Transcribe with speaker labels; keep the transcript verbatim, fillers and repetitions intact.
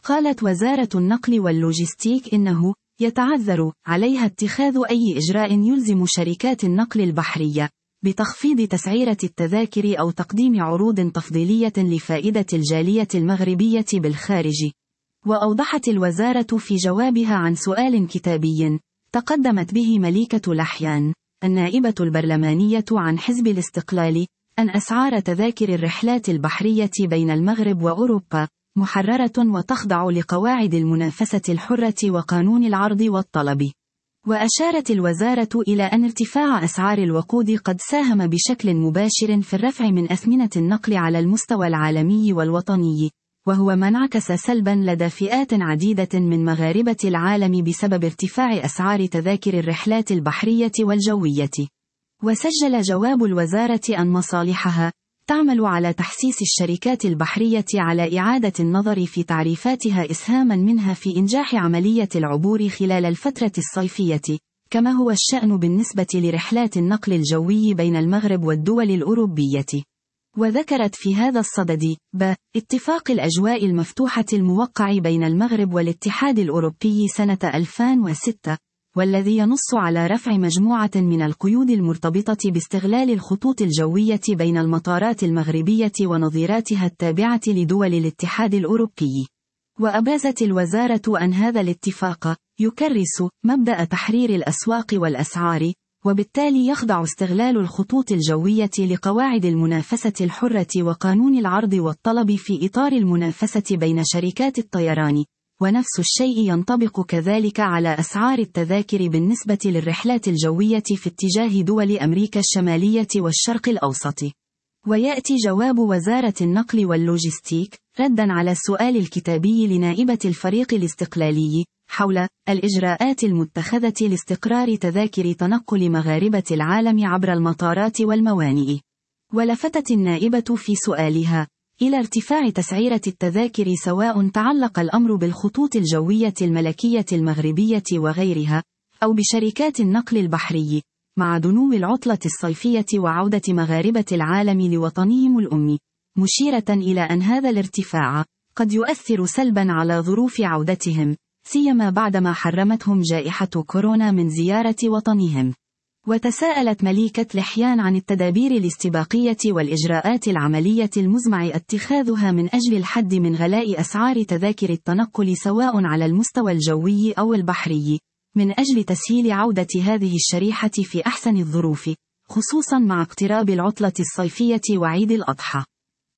Speaker 1: قالت وزارة النقل واللوجستيك إنه يتعذر عليها اتخاذ أي إجراء يلزم شركات النقل البحرية بتخفيض تسعيرة التذاكر أو تقديم عروض تفضيلية لفائدة الجالية المغربية بالخارج. وأوضحت الوزارة في جوابها عن سؤال كتابي تقدمت به مليكة لحيان النائبة البرلمانية عن حزب الاستقلال أن أسعار تذاكر الرحلات البحرية بين المغرب وأوروبا محررة وتخضع لقواعد المنافسة الحرة وقانون العرض والطلب. وأشارت الوزارة إلى أن ارتفاع أسعار الوقود قد ساهم بشكل مباشر في الرفع من أثمنة النقل على المستوى العالمي والوطني، وهو ما انعكس سلبا لدى فئات عديدة من مغاربة العالم بسبب ارتفاع أسعار تذاكر الرحلات البحرية والجوية. وسجل جواب الوزارة أن مصالحها تعمل على تحسيس الشركات البحرية على إعادة النظر في تعريفاتها إسهاما منها في إنجاح عملية العبور خلال الفترة الصيفية، كما هو الشأن بالنسبة لرحلات النقل الجوي بين المغرب والدول الأوروبية. وذكرت في هذا الصدد ب اتفاق الأجواء المفتوحة الموقع بين المغرب والاتحاد الأوروبي سنة ألفين وستة، والذي ينص على رفع مجموعة من القيود المرتبطة باستغلال الخطوط الجوية بين المطارات المغربية ونظيراتها التابعة لدول الاتحاد الأوروبي. وأبرزت الوزارة أن هذا الاتفاق يكرس مبدأ تحرير الأسواق والأسعار، وبالتالي يخضع استغلال الخطوط الجوية لقواعد المنافسة الحرة وقانون العرض والطلب في إطار المنافسة بين شركات الطيران، ونفس الشيء ينطبق كذلك على أسعار التذاكر بالنسبة للرحلات الجوية في اتجاه دول أمريكا الشمالية والشرق الأوسط. ويأتي جواب وزارة النقل واللوجستيك ردًا على السؤال الكتابي لنائبة الفريق الاستقلالي حول الإجراءات المتخذة لاستقرار تذاكر تنقل مغاربة العالم عبر المطارات والموانئ. ولفتت النائبة في سؤالها إلى ارتفاع تسعيرة التذاكر سواء تعلق الأمر بالخطوط الجوية الملكية المغربية وغيرها، أو بشركات النقل البحري، مع دنو العطلة الصيفية وعودة مغاربة العالم لوطنهم الأم، مشيرة إلى أن هذا الارتفاع قد يؤثر سلبا على ظروف عودتهم، سيما بعدما حرمتهم جائحة كورونا من زيارة وطنهم. وتساءلت مليكة لحيان عن التدابير الاستباقية والإجراءات العملية المزمع اتخاذها من أجل الحد من غلاء أسعار تذاكر التنقل سواء على المستوى الجوي أو البحري، من أجل تسهيل عودة هذه الشريحة في أحسن الظروف، خصوصا مع اقتراب العطلة الصيفية وعيد الأضحى.